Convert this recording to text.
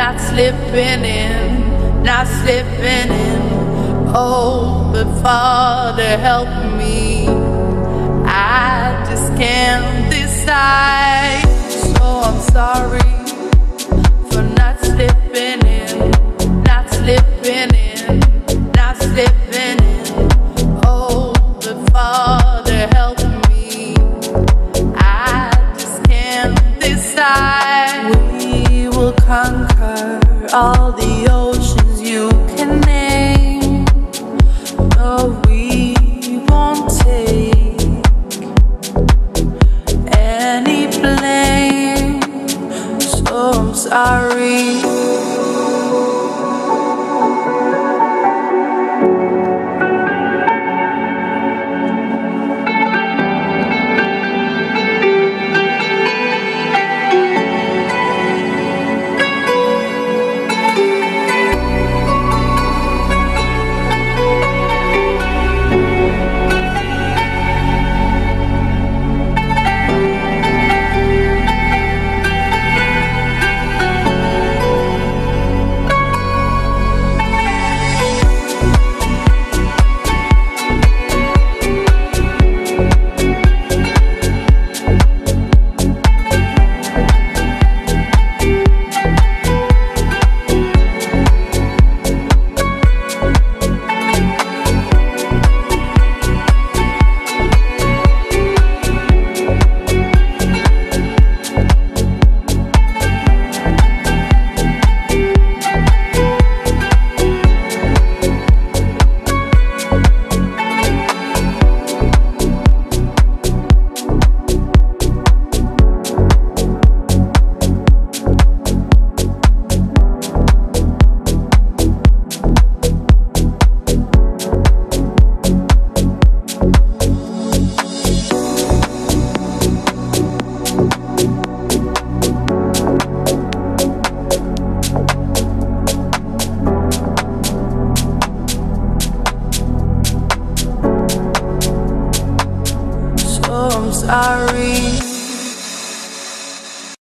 not slipping in, not slipping in. Oh, but Father, help me. I just can't decide. So I'm sorry for not slipping in, not slipping in, not slipping in. Oh, but Father, help me. I just can't decide. We will conquer all the oceans you can name. No, we won't take any blame. So I'm sorry. I'm sorry.